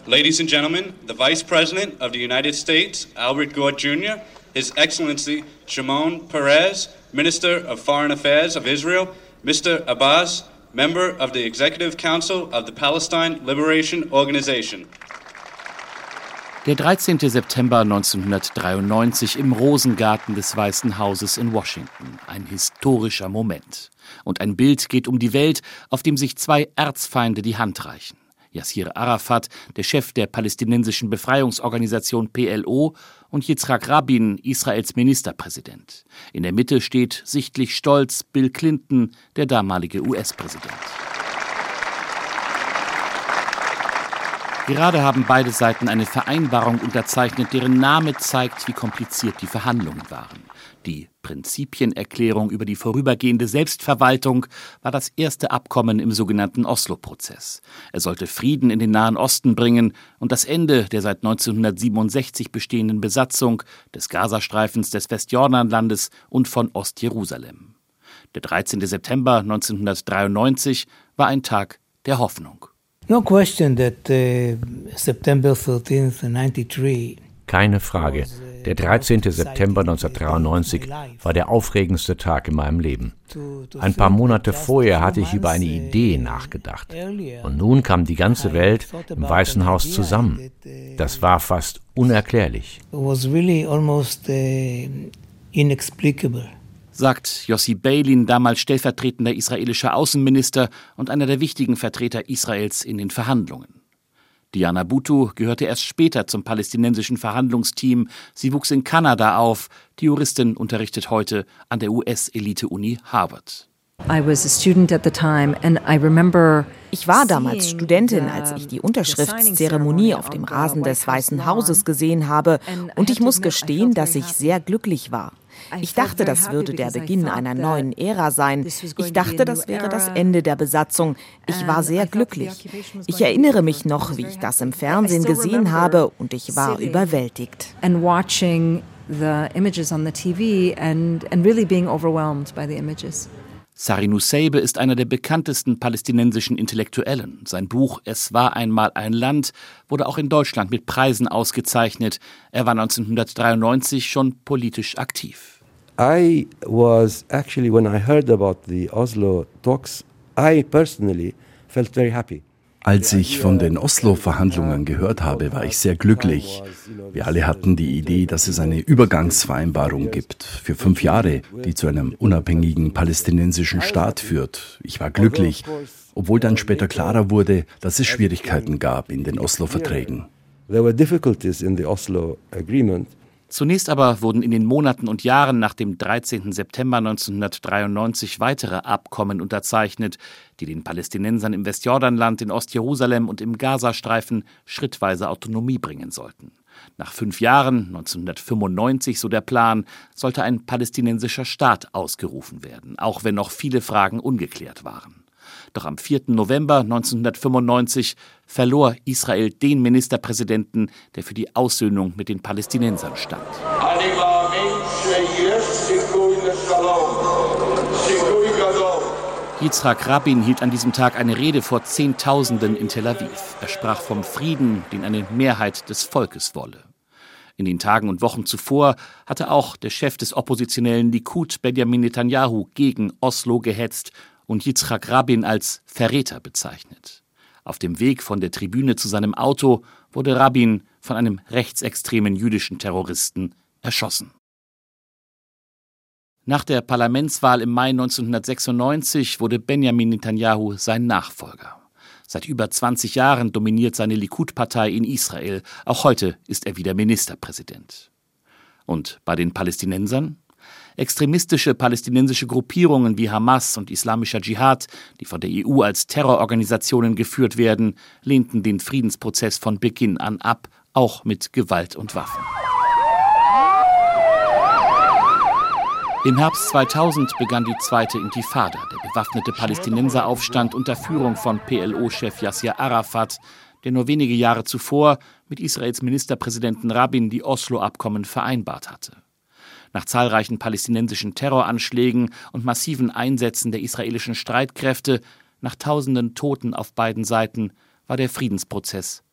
Ladies and gentlemen, the Vice President of the United States, Albert Gore Jr., His Excellency Shimon Peres, Minister of Foreign Affairs of Israel, Mr. Abbas, Member of the Executive Council of the Palestine Liberation Organization. Der 13. September 1993 im Rosengarten des Weißen Hauses in Washington. Ein historischer Moment. Und ein Bild geht um die Welt, auf dem sich zwei Erzfeinde die Hand reichen. Yassir Arafat, der Chef der palästinensischen Befreiungsorganisation PLO, und Yitzhak Rabin, Israels Ministerpräsident. In der Mitte steht sichtlich stolz Bill Clinton, der damalige US-Präsident. Gerade haben beide Seiten eine Vereinbarung unterzeichnet, deren Name zeigt, wie kompliziert die Verhandlungen waren. Die Prinzipienerklärung über die vorübergehende Selbstverwaltung war das erste Abkommen im sogenannten Oslo-Prozess. Er sollte Frieden in den Nahen Osten bringen und das Ende der seit 1967 bestehenden Besatzung des Gazastreifens, des Westjordanlandes und von Ostjerusalem. Der 13. September 1993 war ein Tag der Hoffnung. No question that September 13th, 93 Keine Frage. Der 13. September 1993 war der aufregendste Tag in meinem Leben. Ein paar Monate vorher hatte ich über eine Idee nachgedacht. Und nun kam die ganze Welt im Weißen Haus zusammen. Das war fast unerklärlich. It was really almost inexplicable. Sagt Yossi Beilin, damals stellvertretender israelischer Außenminister und einer der wichtigen Vertreter Israels in den Verhandlungen. Diana Buttu gehörte erst später zum palästinensischen Verhandlungsteam. Sie wuchs in Kanada auf. Die Juristin unterrichtet heute an der US-Elite-Uni Harvard. Ich war damals Studentin, als ich die Unterschriftszeremonie auf dem Rasen des Weißen Hauses gesehen habe. Und ich muss gestehen, dass ich sehr glücklich war. Ich dachte, das würde der Beginn einer neuen Ära sein. Ich dachte, das wäre das Ende der Besatzung. Ich war sehr glücklich. Ich erinnere mich noch, wie ich das im Fernsehen gesehen habe, und ich war überwältigt. Sari Nusseibeh ist einer der bekanntesten palästinensischen Intellektuellen. Sein Buch »Es war einmal ein Land« wurde auch in Deutschland mit Preisen ausgezeichnet. Er war 1993 schon politisch aktiv. I was actually, when I heard about the Oslo talks, I personally felt very happy. Als ich von den Oslo-Verhandlungen gehört habe, war ich sehr glücklich. Wir alle hatten die Idee, dass es eine Übergangsvereinbarung gibt für 5 Jahre, die zu einem unabhängigen palästinensischen Staat führt. Ich war glücklich, obwohl dann später klarer wurde, dass es Schwierigkeiten gab in den Oslo-Verträgen. There were difficulties in the Oslo agreement. Zunächst aber wurden in den Monaten und Jahren nach dem 13. September 1993 weitere Abkommen unterzeichnet, die den Palästinensern im Westjordanland, in Ostjerusalem und im Gazastreifen schrittweise Autonomie bringen sollten. Nach 5 Jahren, 1995, so der Plan, sollte ein palästinensischer Staat ausgerufen werden, auch wenn noch viele Fragen ungeklärt waren. Doch am 4. November 1995 verlor Israel den Ministerpräsidenten, der für die Aussöhnung mit den Palästinensern stand. Yitzhak Rabin hielt an diesem Tag eine Rede vor Zehntausenden in Tel Aviv. Er sprach vom Frieden, den eine Mehrheit des Volkes wolle. In den Tagen und Wochen zuvor hatte auch der Chef des oppositionellen Likud, Benjamin Netanyahu, gegen Oslo gehetzt und Yitzhak Rabin als Verräter bezeichnet. Auf dem Weg von der Tribüne zu seinem Auto wurde Rabin von einem rechtsextremen jüdischen Terroristen erschossen. Nach der Parlamentswahl im Mai 1996 wurde Benjamin Netanyahu sein Nachfolger. Seit über 20 Jahren dominiert seine Likud-Partei in Israel. Auch heute ist er wieder Ministerpräsident. Und bei den Palästinensern? Extremistische palästinensische Gruppierungen wie Hamas und Islamischer Dschihad, die von der EU als Terrororganisationen geführt werden, lehnten den Friedensprozess von Beginn an ab, auch mit Gewalt und Waffen. Im Herbst 2000 begann die zweite Intifada, der bewaffnete Palästinenseraufstand unter Führung von PLO-Chef Yassir Arafat, der nur wenige Jahre zuvor mit Israels Ministerpräsidenten Rabin die Oslo-Abkommen vereinbart hatte. Nach zahlreichen palästinensischen Terroranschlägen und massiven Einsätzen der israelischen Streitkräfte, nach tausenden Toten auf beiden Seiten, war der Friedensprozess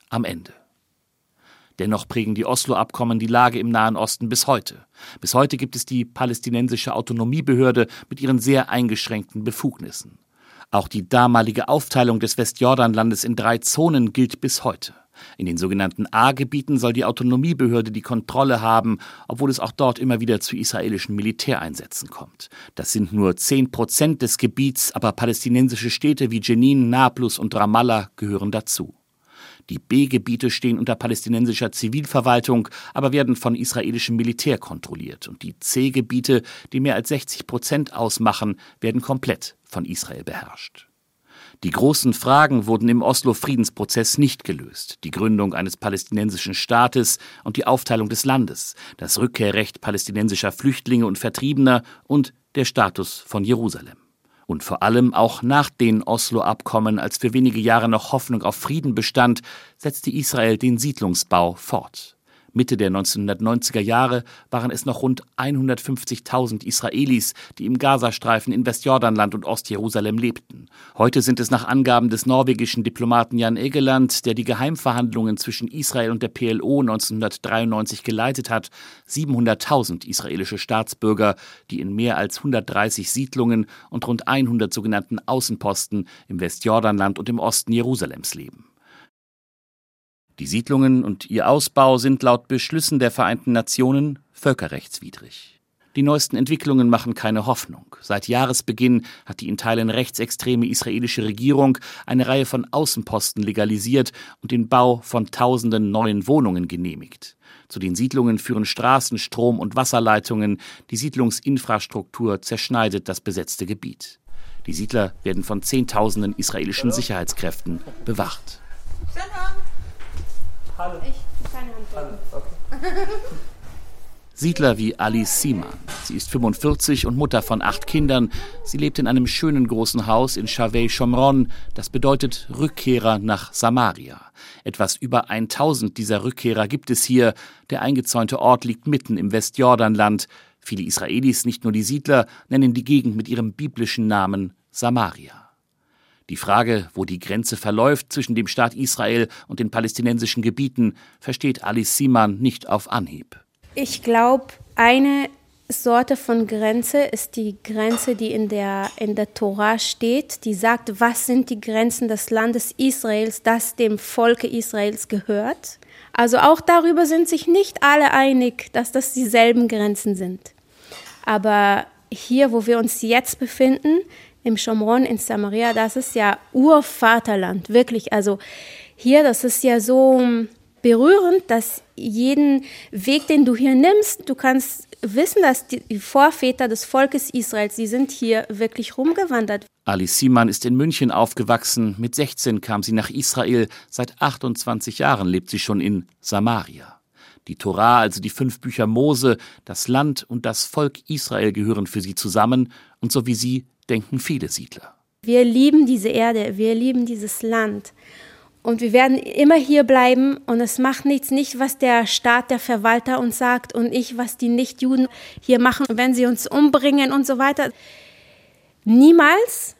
am Ende. Dennoch prägen die Oslo-Abkommen die Lage im Nahen Osten bis heute. Bis heute gibt es die palästinensische Autonomiebehörde mit ihren sehr eingeschränkten Befugnissen. Auch die damalige Aufteilung des Westjordanlandes in 3 Zonen gilt bis heute. In den sogenannten A-Gebieten soll die Autonomiebehörde die Kontrolle haben, obwohl es auch dort immer wieder zu israelischen Militäreinsätzen kommt. Das sind nur 10% des Gebiets, aber palästinensische Städte wie Jenin, Nablus und Ramallah gehören dazu. Die B-Gebiete stehen unter palästinensischer Zivilverwaltung, aber werden von israelischem Militär kontrolliert. Und die C-Gebiete, die mehr als 60% ausmachen, werden komplett von Israel beherrscht. Die großen Fragen wurden im Oslo-Friedensprozess nicht gelöst. Die Gründung eines palästinensischen Staates und die Aufteilung des Landes, das Rückkehrrecht palästinensischer Flüchtlinge und Vertriebener und der Status von Jerusalem. Und vor allem auch nach den Oslo-Abkommen, als für wenige Jahre noch Hoffnung auf Frieden bestand, setzte Israel den Siedlungsbau fort. Mitte der 1990er Jahre waren es noch rund 150.000 Israelis, die im Gazastreifen in Westjordanland und Ostjerusalem lebten. Heute sind es nach Angaben des norwegischen Diplomaten Jan Egeland, der die Geheimverhandlungen zwischen Israel und der PLO 1993 geleitet hat, 700.000 israelische Staatsbürger, die in mehr als 130 Siedlungen und rund 100 sogenannten Außenposten im Westjordanland und im Osten Jerusalems leben. Die Siedlungen und ihr Ausbau sind laut Beschlüssen der Vereinten Nationen völkerrechtswidrig. Die neuesten Entwicklungen machen keine Hoffnung. Seit Jahresbeginn hat die in Teilen rechtsextreme israelische Regierung eine Reihe von Außenposten legalisiert und den Bau von Tausenden neuen Wohnungen genehmigt. Zu den Siedlungen führen Straßen, Strom- und Wasserleitungen. Die Siedlungsinfrastruktur zerschneidet das besetzte Gebiet. Die Siedler werden von Zehntausenden israelischen Sicherheitskräften bewacht. Ich kann Hand drücken. Siedler wie Alice Siman. Sie ist 45 und Mutter von 8 Kindern. Sie lebt in einem schönen großen Haus in Shavei Shomron. Das bedeutet Rückkehrer nach Samaria. Etwas über 1000 dieser Rückkehrer gibt es hier. Der eingezäunte Ort liegt mitten im Westjordanland. Viele Israelis, nicht nur die Siedler, nennen die Gegend mit ihrem biblischen Namen Samaria. Die Frage, wo die Grenze verläuft zwischen dem Staat Israel und den palästinensischen Gebieten, versteht Alice Siman nicht auf Anhieb. Ich glaube, eine Sorte von Grenze ist die Grenze, die in der Tora steht, die sagt, was sind die Grenzen des Landes Israels, das dem Volke Israels gehört. Also auch darüber sind sich nicht alle einig, dass das dieselben Grenzen sind. Aber hier, wo wir uns jetzt befinden, im Shomron, in Samaria, das ist ja Urvaterland, wirklich. Also hier, das ist ja so berührend, dass jeden Weg, den du hier nimmst, du kannst wissen, dass die Vorväter des Volkes Israels, die sind hier wirklich rumgewandert. Alice Siman ist in München aufgewachsen. Mit 16 kam sie nach Israel. Seit 28 Jahren lebt sie schon in Samaria. Die Tora, also die 5 Bücher Mose, das Land und das Volk Israel gehören für sie zusammen. Und so wie sie denken viele Siedler. Wir lieben diese Erde, wir lieben dieses Land. Und wir werden immer hier bleiben und es macht nichts, nicht was der Staat, der Verwalter uns sagt und was die Nichtjuden hier machen, wenn sie uns umbringen und so weiter. Niemals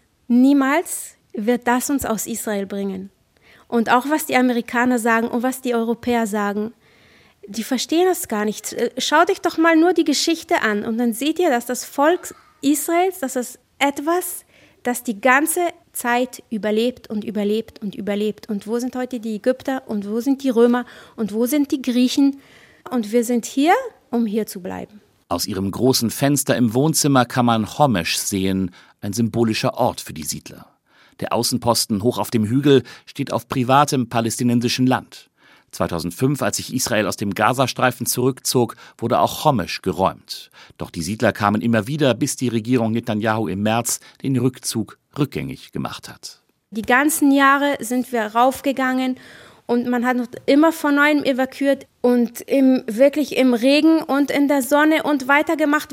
wird das uns aus Israel bringen. Und auch was die Amerikaner sagen und was die Europäer sagen, die verstehen das gar nicht. Schaut euch doch mal nur die Geschichte an und dann seht ihr, dass das Volk Israels, das ist etwas, das die ganze Zeit überlebt und überlebt und überlebt. Und wo sind heute die Ägypter und wo sind die Römer und wo sind die Griechen? Und wir sind hier, um hier zu bleiben. Aus ihrem großen Fenster im Wohnzimmer kann man Homesh sehen, ein symbolischer Ort für die Siedler. Der Außenposten hoch auf dem Hügel steht auf privatem palästinensischen Land. 2005, als sich Israel aus dem Gazastreifen zurückzog, wurde auch Homesh geräumt. Doch die Siedler kamen immer wieder, bis die Regierung Netanyahu im März den Rückzug rückgängig gemacht hat. Die ganzen Jahre sind wir raufgegangen und man hat noch immer von neuem evakuiert und wirklich im Regen und in der Sonne und weitergemacht,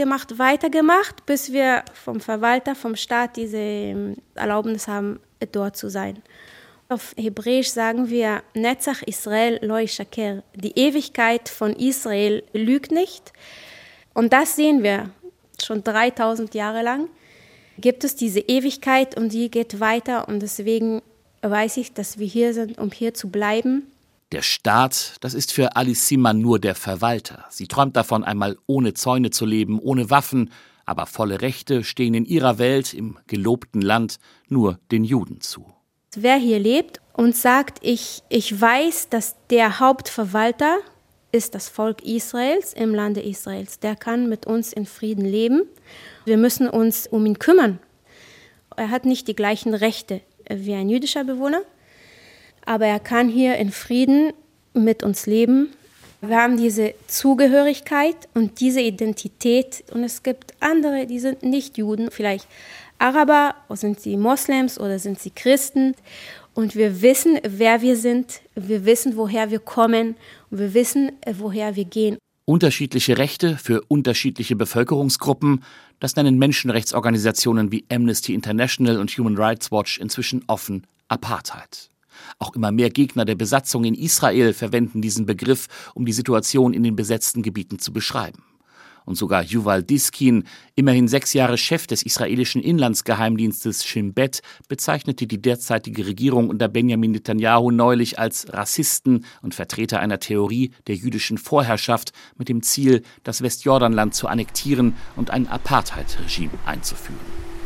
bis wir vom Verwalter, vom Staat diese Erlaubnis haben, dort zu sein. Auf Hebräisch sagen wir, Netzach Israel lo yishaker. Die Ewigkeit von Israel lügt nicht. Und das sehen wir schon 3000 Jahre lang. Gibt es diese Ewigkeit und die geht weiter. Und deswegen weiß ich, dass wir hier sind, um hier zu bleiben. Der Staat, das ist für Alice Simon nur der Verwalter. Sie träumt davon, einmal ohne Zäune zu leben, ohne Waffen, aber volle Rechte stehen in ihrer Welt, im gelobten Land, nur den Juden zu. Wer hier lebt und sagt, ich weiß, dass der Hauptverwalter ist das Volk Israels im Lande Israels. Der kann mit uns in Frieden leben. Wir müssen uns um ihn kümmern. Er hat nicht die gleichen Rechte wie ein jüdischer Bewohner, aber er kann hier in Frieden mit uns leben. Wir haben diese Zugehörigkeit und diese Identität. Und es gibt andere, die sind nicht Juden, vielleicht Araber, oder sind sie Moslems oder sind sie Christen. Und wir wissen, wer wir sind, wir wissen, woher wir kommen und wir wissen, woher wir gehen. Unterschiedliche Rechte für unterschiedliche Bevölkerungsgruppen, das nennen Menschenrechtsorganisationen wie Amnesty International und Human Rights Watch inzwischen offen Apartheid. Auch immer mehr Gegner der Besatzung in Israel verwenden diesen Begriff, um die Situation in den besetzten Gebieten zu beschreiben. Und sogar Yuval Diskin, immerhin 6 Jahre Chef des israelischen Inlandsgeheimdienstes Shin Bet, bezeichnete die derzeitige Regierung unter Benjamin Netanyahu neulich als Rassisten und Vertreter einer Theorie der jüdischen Vorherrschaft mit dem Ziel, das Westjordanland zu annektieren und ein Apartheid-Regime einzuführen.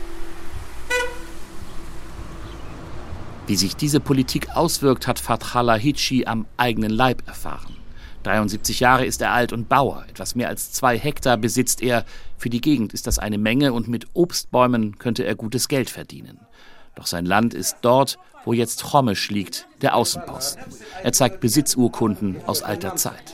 Wie sich diese Politik auswirkt, hat Fatah Lahici am eigenen Leib erfahren. 73 Jahre ist er alt und Bauer. Etwas mehr als 2 Hektar besitzt er. Für die Gegend ist das eine Menge und mit Obstbäumen könnte er gutes Geld verdienen. Doch sein Land ist dort, wo jetzt Chomisch liegt, der Außenposten. Er zeigt Besitzurkunden aus alter Zeit.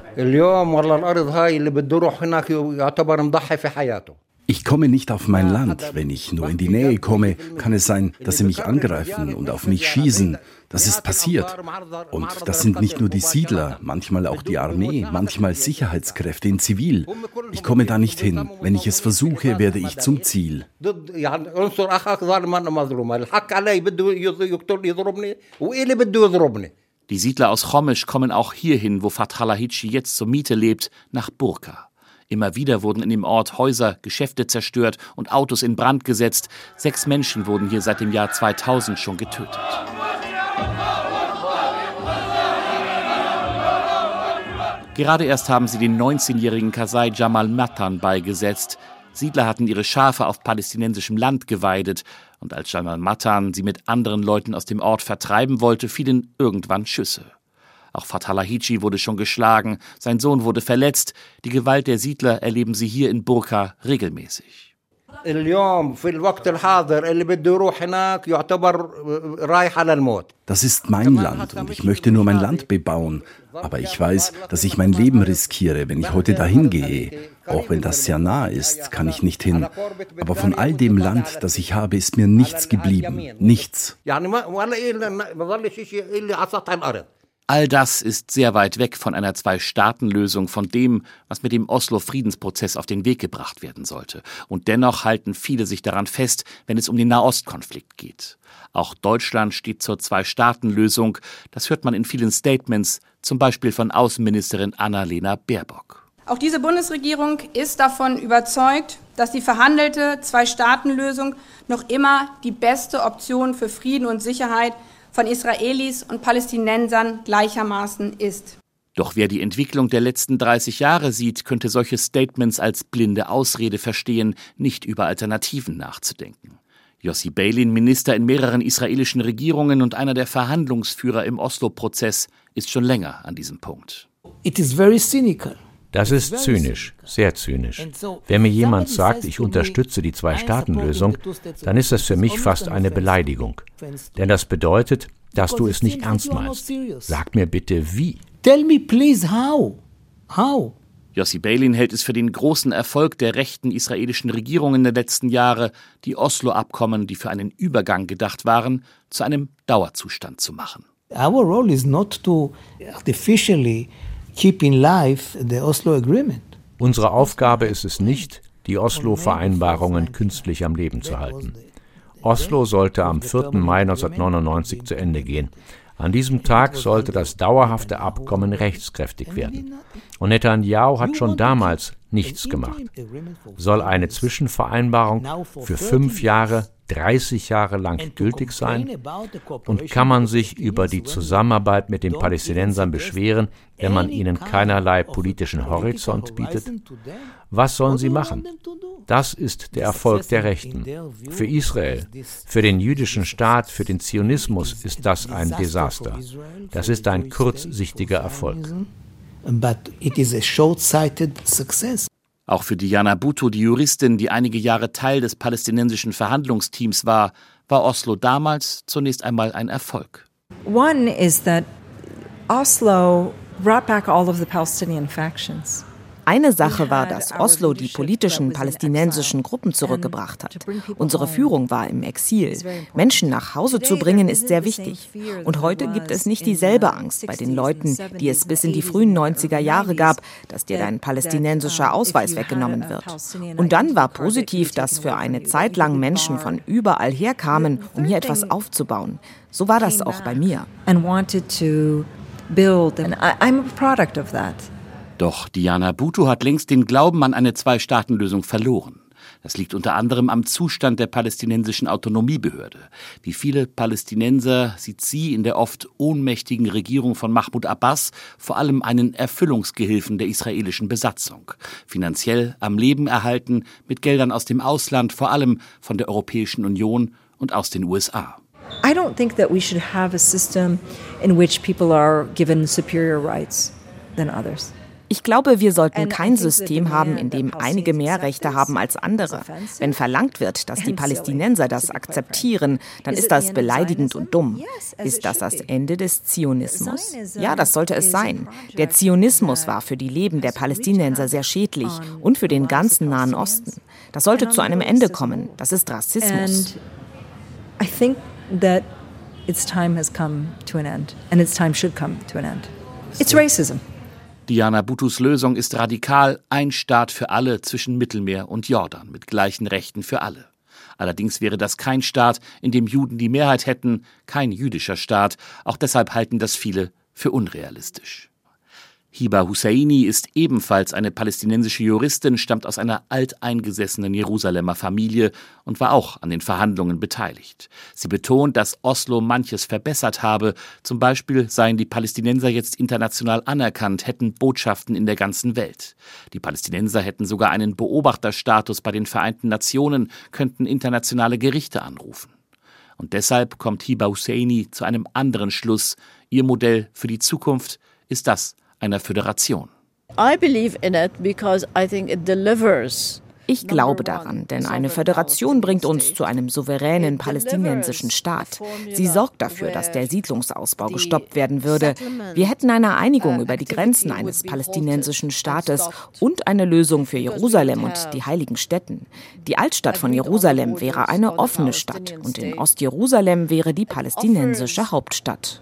Ich komme nicht auf mein Land. Wenn ich nur in die Nähe komme, kann es sein, dass sie mich angreifen und auf mich schießen. Das ist passiert. Und das sind nicht nur die Siedler, manchmal auch die Armee, manchmal Sicherheitskräfte in Zivil. Ich komme da nicht hin. Wenn ich es versuche, werde ich zum Ziel. Die Siedler aus Chomisch kommen auch hierhin, wo Fatah Lahici jetzt zur Miete lebt, nach Burka. Immer wieder wurden in dem Ort Häuser, Geschäfte zerstört und Autos in Brand gesetzt. 6 Menschen wurden hier seit dem Jahr 2000 schon getötet. Gerade erst haben sie den 19-jährigen Kasai Jamal Matan beigesetzt. Siedler hatten ihre Schafe auf palästinensischem Land geweidet. Und als Jamal Matan sie mit anderen Leuten aus dem Ort vertreiben wollte, fielen irgendwann Schüsse. Auch Fatah Lahici wurde schon geschlagen, sein Sohn wurde verletzt. Die Gewalt der Siedler erleben sie hier in Burka regelmäßig. Das ist mein Land und ich möchte nur mein Land bebauen. Aber ich weiß, dass ich mein Leben riskiere, wenn ich heute dahin gehe. Auch wenn das sehr nah ist, kann ich nicht hin. Aber von all dem Land, das ich habe, ist mir nichts geblieben. Nichts. All das ist sehr weit weg von einer Zwei-Staaten-Lösung, von dem, was mit dem Oslo-Friedensprozess auf den Weg gebracht werden sollte. Und dennoch halten viele sich daran fest, wenn es um den Nahostkonflikt geht. Auch Deutschland steht zur Zwei-Staaten-Lösung. Das hört man in vielen Statements, zum Beispiel von Außenministerin Annalena Baerbock. Auch diese Bundesregierung ist davon überzeugt, dass die verhandelte Zwei-Staaten-Lösung noch immer die beste Option für Frieden und Sicherheit von Israelis und Palästinensern gleichermaßen ist. Doch wer die Entwicklung der letzten 30 Jahre sieht, könnte solche Statements als blinde Ausrede verstehen, nicht über Alternativen nachzudenken. Yossi Beilin, Minister in mehreren israelischen Regierungen und einer der Verhandlungsführer im Oslo-Prozess, ist schon länger an diesem Punkt. It is very cynical. Das ist zynisch, sehr zynisch. Wenn mir jemand sagt, ich unterstütze die Zwei-Staaten-Lösung, dann ist das für mich fast eine Beleidigung. Denn das bedeutet, dass du es nicht ernst meinst. Sag mir bitte, wie. Tell me please how. How? Yossi Beilin hält es für den großen Erfolg der rechten israelischen Regierungen der letzten Jahre, die Oslo-Abkommen, die für einen Übergang gedacht waren, zu einem Dauerzustand zu machen. Our role is not to artificially keep in life the Oslo Agreement. Unsere Aufgabe ist es nicht, die Oslo-Vereinbarungen künstlich am Leben zu halten. Oslo sollte am 4. Mai 1999 zu Ende gehen. An diesem Tag sollte das dauerhafte Abkommen rechtskräftig werden. Und Netanyahu hat schon damals nichts gemacht. Soll eine Zwischenvereinbarung für 5 Jahre 30 Jahre lang gültig sein? Und kann man sich über die Zusammenarbeit mit den Palästinensern beschweren, wenn man ihnen keinerlei politischen Horizont bietet? Was sollen sie machen? Das ist der Erfolg der Rechten. Für Israel, für den jüdischen Staat, für den Zionismus ist das ein Desaster. Das ist ein kurzsichtiger Erfolg. But it is a short-sighted success. Auch für Diana Bhutto, die Juristin, die einige Jahre Teil des palästinensischen Verhandlungsteams war Oslo damals zunächst einmal ein Erfolg. One is that Oslo brought back all of the Palestinian factions. Eine Sache war, dass Oslo die politischen palästinensischen Gruppen zurückgebracht hat. Unsere Führung war im Exil. Menschen nach Hause zu bringen, ist sehr wichtig. Und heute gibt es nicht dieselbe Angst bei den Leuten, die es bis in die frühen 90er Jahre gab, dass dir dein palästinensischer Ausweis weggenommen wird. Und dann war positiv, dass für eine Zeit lang Menschen von überall her kamen, um hier etwas aufzubauen. So war das auch bei mir. Doch Diana Bhutto hat längst den Glauben an eine Zwei-Staaten-Lösung verloren. Das liegt unter anderem am Zustand der palästinensischen Autonomiebehörde. Wie viele Palästinenser sieht sie in der oft ohnmächtigen Regierung von Mahmoud Abbas vor allem einen Erfüllungsgehilfen der israelischen Besatzung. Finanziell am Leben erhalten, mit Geldern aus dem Ausland, vor allem von der Europäischen Union und aus den USA. I don't think that we should have a system in which people are given superior rights than others. Ich glaube, wir sollten kein System haben, in dem einige mehr Rechte haben als andere. Wenn verlangt wird, dass die Palästinenser das akzeptieren, dann ist das beleidigend und dumm. Ist das das Ende des Zionismus? Ja, das sollte es sein. Der Zionismus war für die Leben der Palästinenser sehr schädlich und für den ganzen Nahen Osten. Das sollte zu einem Ende kommen. Das ist Rassismus. I think that its time has come to an end, and its time should come to an end. It's racism. Diana Bhuttos Lösung ist radikal: ein Staat für alle zwischen Mittelmeer und Jordan mit gleichen Rechten für alle. Allerdings wäre das kein Staat, in dem Juden die Mehrheit hätten, kein jüdischer Staat. Auch deshalb halten das viele für unrealistisch. Hiba Husseini ist ebenfalls eine palästinensische Juristin, stammt aus einer alteingesessenen Jerusalemer Familie und war auch an den Verhandlungen beteiligt. Sie betont, dass Oslo manches verbessert habe. Zum Beispiel seien die Palästinenser jetzt international anerkannt, hätten Botschaften in der ganzen Welt. Die Palästinenser hätten sogar einen Beobachterstatus bei den Vereinten Nationen, könnten internationale Gerichte anrufen. Und deshalb kommt Hiba Husseini zu einem anderen Schluss. Ihr Modell für die Zukunft ist das einer Föderation. Ich glaube daran, denn eine Föderation bringt uns zu einem souveränen palästinensischen Staat. Sie sorgt dafür, dass der Siedlungsausbau gestoppt werden würde. Wir hätten eine Einigung über die Grenzen eines palästinensischen Staates und eine Lösung für Jerusalem und die heiligen Städten. Die Altstadt von Jerusalem wäre eine offene Stadt und in Ostjerusalem wäre die palästinensische Hauptstadt.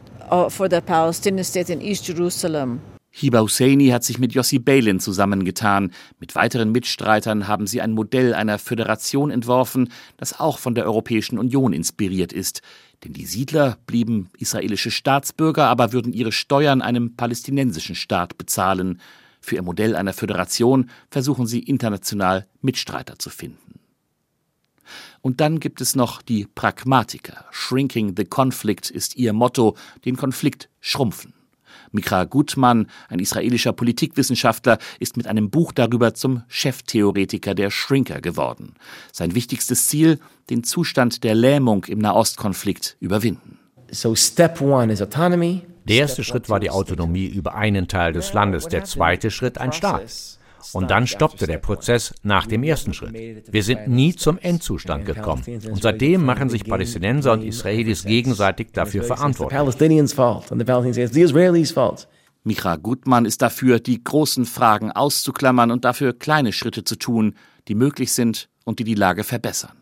Hiba Husseini hat sich mit Yossi Beilin zusammengetan. Mit weiteren Mitstreitern haben sie ein Modell einer Föderation entworfen, das auch von der Europäischen Union inspiriert ist. Denn die Siedler blieben israelische Staatsbürger, aber würden ihre Steuern einem palästinensischen Staat bezahlen. Für ihr Modell einer Föderation versuchen sie international Mitstreiter zu finden. Und dann gibt es noch die Pragmatiker. Shrinking the Conflict ist ihr Motto, den Konflikt schrumpfen. Mikra Gutman, ein israelischer Politikwissenschaftler, ist mit einem Buch darüber zum Cheftheoretiker der Shrinker geworden. Sein wichtigstes Ziel: den Zustand der Lähmung im Nahostkonflikt überwinden. Der erste Schritt war die Autonomie über einen Teil des Landes, der zweite Schritt ein Staat. Und dann stoppte der Prozess nach dem ersten Schritt. Wir sind nie zum Endzustand gekommen. Und seitdem machen sich Palästinenser und Israelis gegenseitig dafür verantwortlich. Mikra Gutman ist dafür, die großen Fragen auszuklammern und dafür kleine Schritte zu tun, die möglich sind und die die Lage verbessern.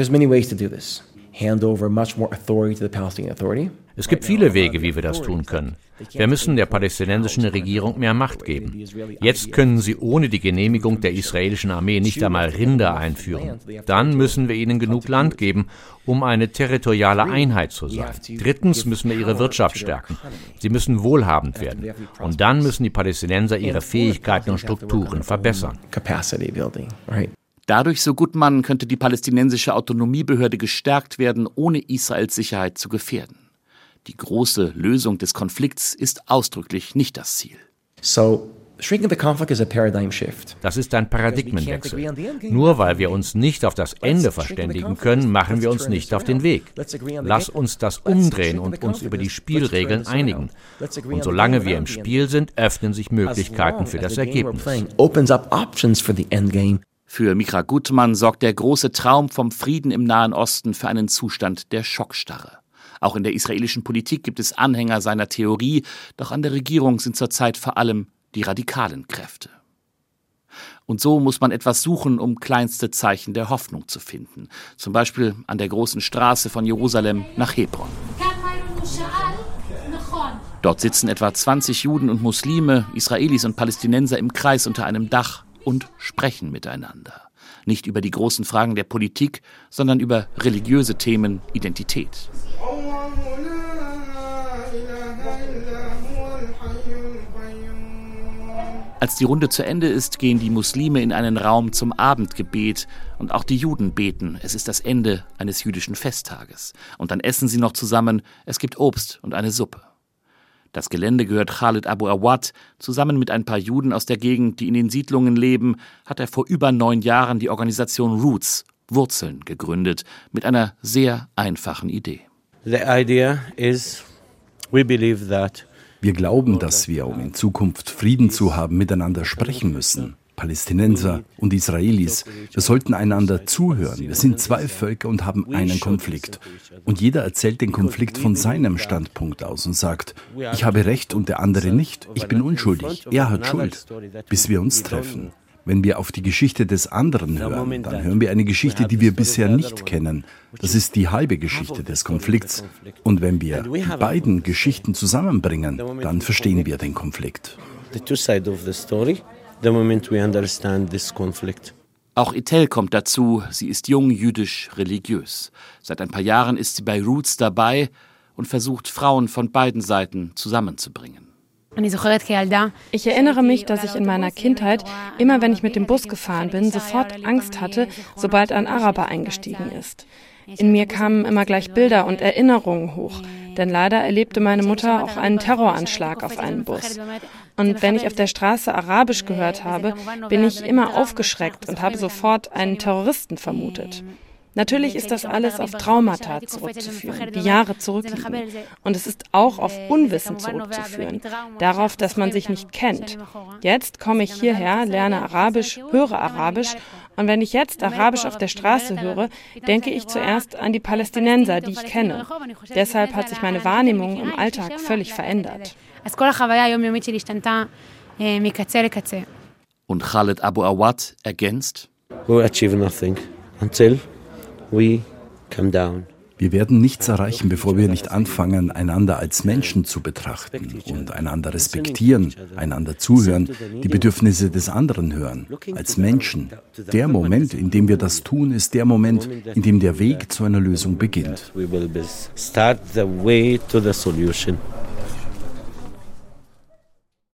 Es gibt viele Wege, wie wir das tun können. Wir müssen der palästinensischen Regierung mehr Macht geben. Jetzt können sie ohne die Genehmigung der israelischen Armee nicht einmal Rinder einführen. Dann müssen wir ihnen genug Land geben, um eine territoriale Einheit zu sein. Drittens müssen wir ihre Wirtschaft stärken. Sie müssen wohlhabend werden. Und dann müssen die Palästinenser ihre Fähigkeiten und Strukturen verbessern. Dadurch, so Gutmann, könnte die palästinensische Autonomiebehörde gestärkt werden, ohne Israels Sicherheit zu gefährden. Die große Lösung des Konflikts ist ausdrücklich nicht das Ziel. Das ist ein Paradigmenwechsel. Nur weil wir uns nicht auf das Ende verständigen können, machen wir uns nicht auf den Weg. Lass uns das umdrehen und uns über die Spielregeln einigen. Und solange wir im Spiel sind, öffnen sich Möglichkeiten für das Ergebnis. Für Micha Gutmann sorgt der große Traum vom Frieden im Nahen Osten für einen Zustand der Schockstarre. Auch in der israelischen Politik gibt es Anhänger seiner Theorie, doch an der Regierung sind zurzeit vor allem die radikalen Kräfte. Und so muss man etwas suchen, um kleinste Zeichen der Hoffnung zu finden. Zum Beispiel an der großen Straße von Jerusalem nach Hebron. Dort sitzen etwa 20 Juden und Muslime, Israelis und Palästinenser im Kreis unter einem Dach und sprechen miteinander. Nicht über die großen Fragen der Politik, sondern über religiöse Themen, Identität. Als die Runde zu Ende ist, gehen die Muslime in einen Raum zum Abendgebet und auch die Juden beten. Es ist das Ende eines jüdischen Festtages. Und dann essen sie noch zusammen, es gibt Obst und eine Suppe. Das Gelände gehört Khaled Abu Awad. Zusammen mit ein paar Juden aus der Gegend, die in den Siedlungen leben, hat er vor über 9 Jahren die Organisation Roots, Wurzeln, gegründet, mit einer sehr einfachen Idee. Wir glauben, dass wir, um in Zukunft Frieden zu haben, miteinander sprechen müssen. Palästinenser und Israelis. Wir sollten einander zuhören. Wir sind 2 Völker und haben einen Konflikt. Und jeder erzählt den Konflikt von seinem Standpunkt aus und sagt, ich habe Recht und der andere nicht. Ich bin unschuldig. Er hat Schuld. Bis wir uns treffen. Wenn wir auf die Geschichte des anderen hören, dann hören wir eine Geschichte, die wir bisher nicht kennen. Das ist die halbe Geschichte des Konflikts. Und wenn wir die beiden Geschichten zusammenbringen, dann verstehen wir den Konflikt. Auch Etel kommt dazu. Sie ist jung, jüdisch, religiös. Seit ein paar Jahren ist sie bei Roots dabei und versucht, Frauen von beiden Seiten zusammenzubringen. Ich erinnere mich, dass ich in meiner Kindheit, immer wenn ich mit dem Bus gefahren bin, sofort Angst hatte, sobald ein Araber eingestiegen ist. In mir kamen immer gleich Bilder und Erinnerungen hoch, denn leider erlebte meine Mutter auch einen Terroranschlag auf einen Bus. Und wenn ich auf der Straße Arabisch gehört habe, bin ich immer aufgeschreckt und habe sofort einen Terroristen vermutet. Natürlich ist das alles auf Traumata zurückzuführen, die Jahre zurückliegen. Und es ist auch auf Unwissen zurückzuführen, darauf, dass man sich nicht kennt. Jetzt komme ich hierher, lerne Arabisch, höre Arabisch. Und wenn ich jetzt Arabisch auf der Straße höre, denke ich zuerst an die Palästinenser, die ich kenne. Deshalb hat sich meine Wahrnehmung im Alltag völlig verändert. Und Khaled Abu Awad ergänzt: We achieve nothing until we come down. Wir werden nichts erreichen, bevor wir nicht anfangen, einander als Menschen zu betrachten und einander respektieren, einander zuhören, die Bedürfnisse des anderen hören, als Menschen. Der Moment, in dem wir das tun, ist der Moment, in dem der Weg zu einer Lösung beginnt.